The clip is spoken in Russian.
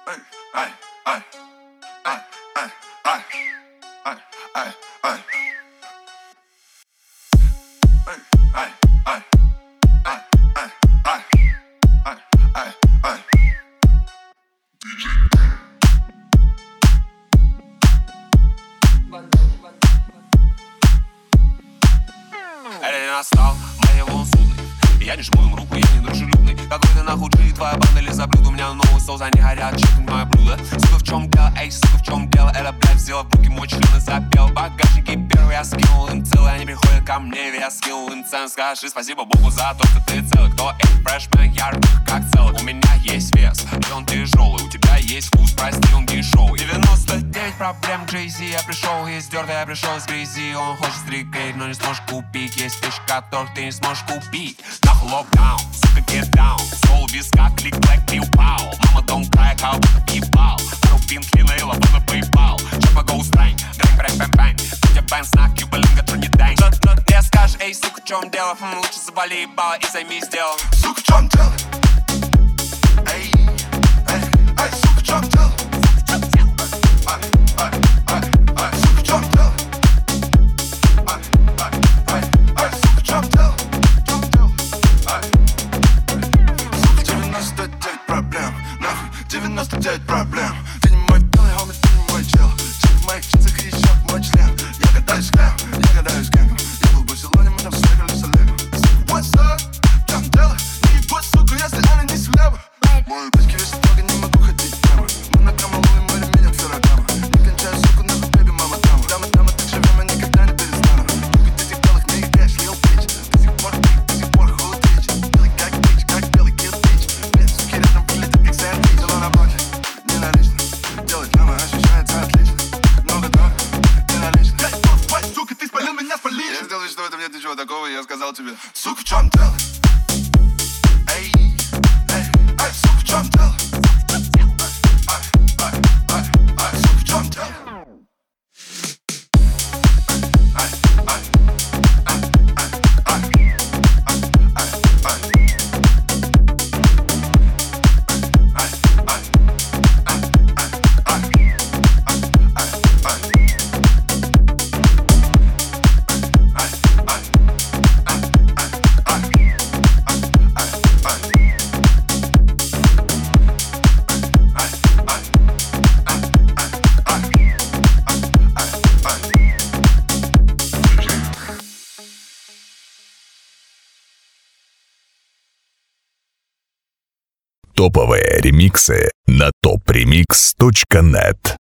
День настал, моего судный. Я не жму им руку, я не дружелюбный. Какой ты нахуй G, твоя банда ли заблюд? У меня новый соус, они горят, чекай мое блюдо. Сука, в чем дело, эй, сука, в чем дело? Это, блядь, взяла в руки мой член и запел. Багажники первый, я скинул им целый. Они приходят ко мне, я скинул им цену. Скажи спасибо Богу за то, что ты целый. Кто этот фрешмен, я рву как целый. У меня есть вес, и он тяжелый. У тебя есть вкус, прости, он дешевый. 99 проблем к Jay-Z. Я пришел из дерта, я пришел из грязи. Он хочет стрикейт, но не сможешь купить. Есть вещи, которых ты не сможешь купить. Нахуй локдаун, сука, get down. Сол виска, клик, блэк, пиу-пау. Мама, don't cry, как будто ебал. Пару пинтли на илова на PayPal. Чапа, go страйк, грэнг, брэнг, бэм, бэнг. Судя бэнг, снак, юбалинга, трони дэнг. Но ты скажешь, эй, сука, в чем дело? Лучше завали ебало и займись делом. Сука, в чем дело? Эй, эй, эй, сука, в чем дело? Сука, в чем дело? Сука, в чем дело? 99 проблем, нахуй, 99 проблем. Ты не мой белый, homie, ты не мой чел. Чек в моих джинсах и еще мой член. Я гадаю с гэнгом, я гадаю с гэнгом. Я был в Барселоне, мы там свегали с Олегом. Сука, what's up? В чем дело? Не ебать, сука, если она не слева. Мои пачки весят много, не могу ходить прямо. Мы на камалу и море меня килограмма. Не кончаю, сука, нахуй, бэби, мама, дама. Дама, так живем, я никогда не перестану. Любит этих белых, не играешь, лил пич. До сих пор пик, до сих пор холод речь. Белый как пич, как белый кирпич. Блин, суки рядом прилетят, как сэндвич. Дела на блоке, ненавижу. Делать nama ощущается отлично. Много дорого, ненавижу. Эй, твой, сука, ты спалил меня, спалишь. Я сделал, что в этом нет ничего такого, и я сказал тебе. Сука, в чем дело? Эй, эй, эй, сука, в чем дело? Сука, в чем дело? Топовые ремиксы на topremix.net.